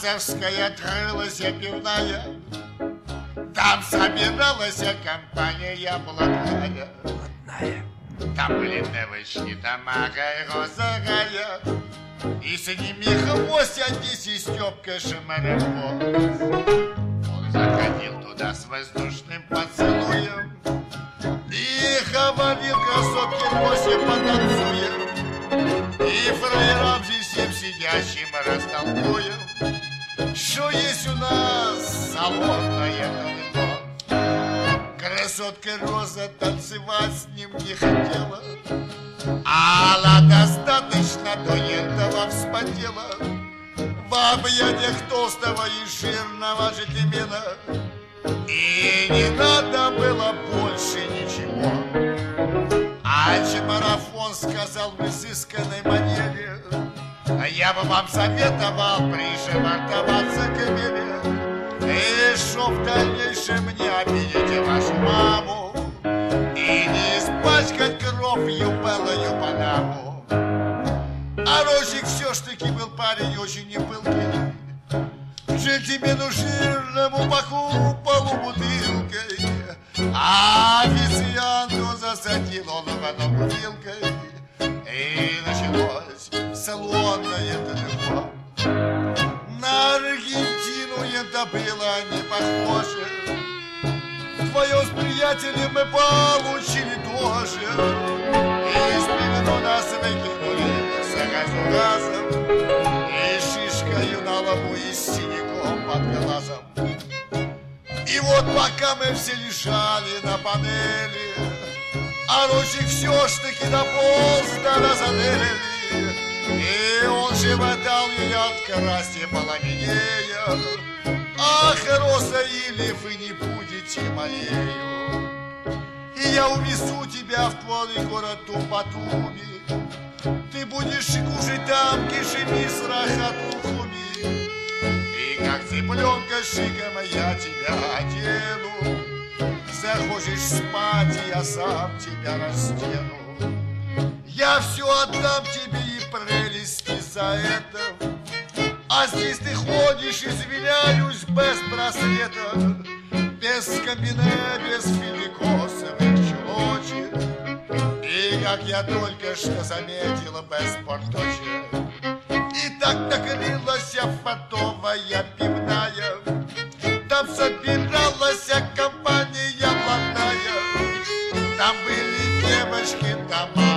Басовская открылась пивная, там собиралась компания блатная. Там были девочки Тамара и Розовая, и с ними хвост Одесс и Степка Шамаров. Он заходил туда с воздушным поцелуем и говорил красотке Росе потанцуем, и фраерам здесь всем сидящим растолкуем, что есть у нас салонная любовь. Красотка Роза танцевать с ним не хотела, она достаточно до этого вспотела в объятиях толстого и жирного джентльмена, и не надо было больше ничего. А марафон сказал в изысканной манере: я бы вам советовал пришвартоваться к мере, и шо в дальнейшем не обидите вашу маму и не испачкать кровью белую панаму. А Рожик все ж таки был парень очень непылкий, джентльмену жирному боку полубутылкой, а официанту засадил он в ногу вилкой, и началось салонное ТТХ. На Аргентину это было не похоже, вдвоем с приятелем мы получили тоже, и спину нас выкинули сразу разом, и шишкою на лбу и синяком под глазом. И вот пока мы все лежали на панели, а Рожик все ж таки дополз до Розанели, и он животал ее от красти половинея. Ах, Роза, или вы не будете моею, и я увезу тебя в твой город Батуми, ты будешь кушать там кишами с рахат-лухуми, и как цыпленка шиком я тебя одену, захочешь спать, я сам тебя раздену. Я все отдам тебе и прелести за это, а здесь ты ходишь, извиняюсь, без браслета, без комбине, без филикосовых чулочек, и, как я только что заметила, без порточек. И так накрылась фартовая пивная, там собиралась компания блатная, там были девочки, там